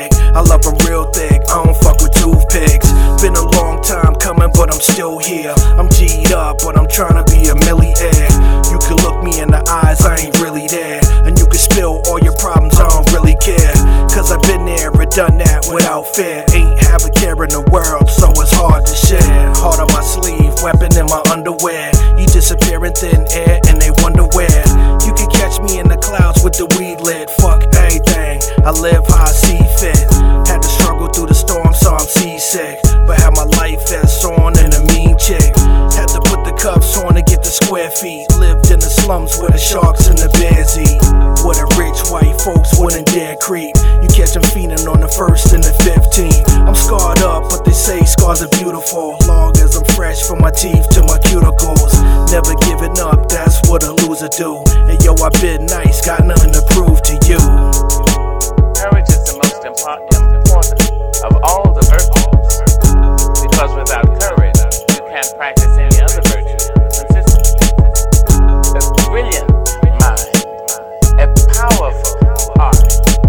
big. I love them real thick, I don't fuck with toothpicks. Been a long time coming, but I'm still here. I'm G'd up, but I'm trying to be a millionaire. You can look me in the eyes, I ain't really there. And you can spill all your problems, I don't really care. Cause I've been there and done that without fear. Ain't have a care in the world, so it's hard to share. Heart on my sleeve, weapon in my underwear. You disappear in thin air and they wonder where. You can catch me in the clouds with the weed lit. Fuck everything, I live how I see fit. Had to struggle through the storm, so I'm seasick. But had my life vest on and a mean chick. Had to put the cuffs on to get the square feet. Lived in the slums where the sharks and the bears eat. Where the rich white folks wouldn't dare creep. You catch them feeding on the 1st and the 15th. I'm scarred up, but they say scars are beautiful. Long as I'm fresh from my teeth to my cuticles. Never giving up, that's what a loser do. And yo, I been nice, got nothing to prove to you. Courage is the most important of all the virtues. Because without courage, you can't practice any other virtue consistently. A brilliant mind, a powerful heart,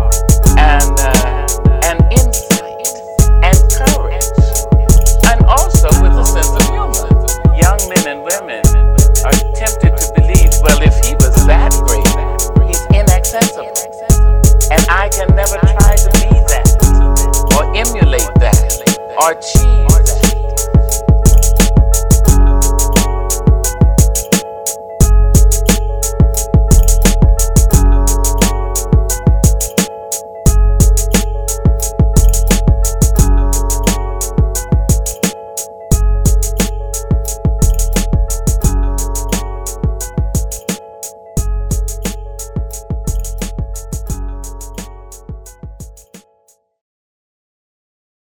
and insight, and courage, and also with a sense of humor. Young men and women are tempted to believe, well, if he was that great, he's inaccessible. And I can never try to be that, or emulate that, or